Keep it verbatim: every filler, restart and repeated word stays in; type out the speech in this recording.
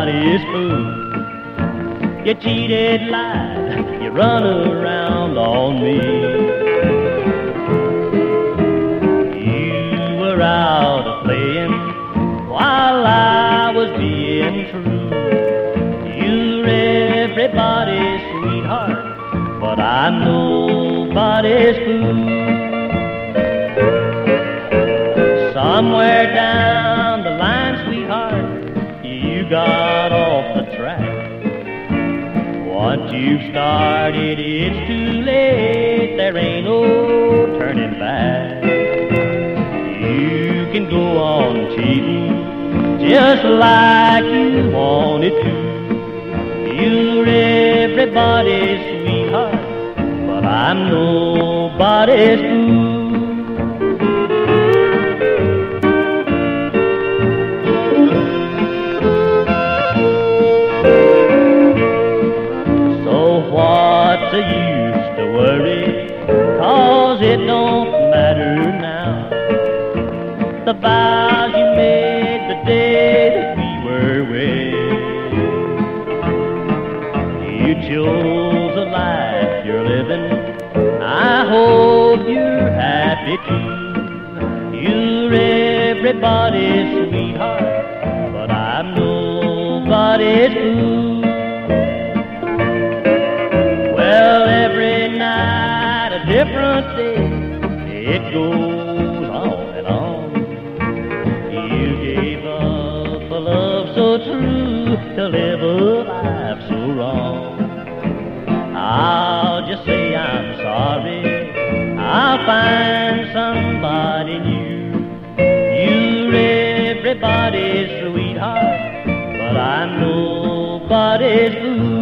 everybody's fool. You cheated, lied, you run around on me. You were out a playing while I was being true. You're everybody's sweetheart, but I'm nobody's fool. Somewhere down the line, sweetheart, you got off the track. Once you've started, it's too late, there ain't no turning back. You can go on cheating just like you wanted to. You're everybody's sweetheart, but I'm nobody's fool. What's the use to worry, 'cause it don't matter now. The vows you made the day that we were wed, you chose a life you're living, I hope you're happy too. You're everybody's sweetheart, but I'm nobody's fool. Well, every night a different day, it goes on and on. You gave up a love so true to live a life so wrong. I'll just say I'm sorry, I'll find somebody new. You're everybody's sweetheart, but I'm nobody's fool.